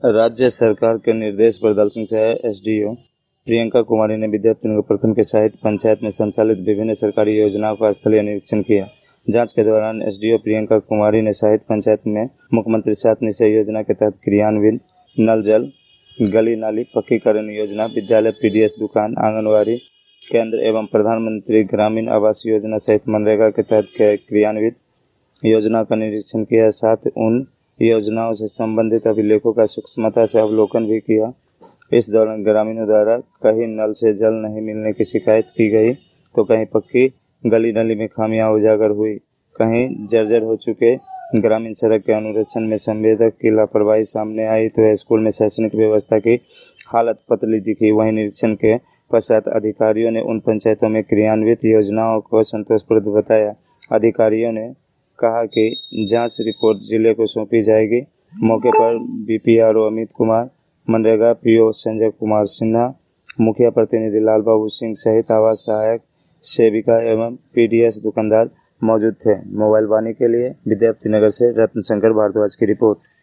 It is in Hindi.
राज्य सरकार के निर्देश पर दलसिंह सहाय एसडीओ प्रियंका कुमारी ने विद्यापतिनगर प्रखंड के साहित्य पंचायत में संचालित विभिन्न सरकारी योजनाओं का स्थलीय निरीक्षण किया। जांच के दौरान एसडीओ प्रियंका कुमारी ने साहित्य पंचायत में मुख्यमंत्री 7 निश्चय योजना के तहत क्रियान्वित नल जल, गली नाली पक्कीकरण योजना, विद्यालय, पीडीएस दुकान, आंगनबाड़ी केंद्र एवं प्रधानमंत्री ग्रामीण आवास योजना सहित मनरेगा के तहत क्रियान्वित योजना का निरीक्षण किया। साथ उन योजनाओं से संबंधित अभिलेखों का सूक्ष्मता से अवलोकन भी किया। इस दौरान ग्रामीणों द्वारा कहीं नल से जल नहीं मिलने की शिकायत की गई तो कहीं पक्की गली नाली में खामियां उजागर हुई। कहीं जर्जर हो चुके ग्रामीण सड़क के अनुरक्षण में संवेदक की लापरवाही सामने आई तो स्कूल में शैक्षणिक व्यवस्था की हालत पतली दिखी। वहीं निरीक्षण के पश्चात अधिकारियों ने उन पंचायतों में क्रियान्वित योजनाओं को संतोषप्रद बताया। अधिकारियों ने कहा कि जांच रिपोर्ट जिले को सौंपी जाएगी। मौके पर बीपीआरओ अमित कुमार, मनरेगा पीओ संजय कुमार सिन्हा, मुखिया प्रतिनिधि लाल बाबू सिंह सहित आवास सहायक, सेविका एवं पीडीएस दुकानदार मौजूद थे। मोबाइल वाणी के लिए विद्यापतिनगर से रत्न शंकर भारद्वाज की रिपोर्ट।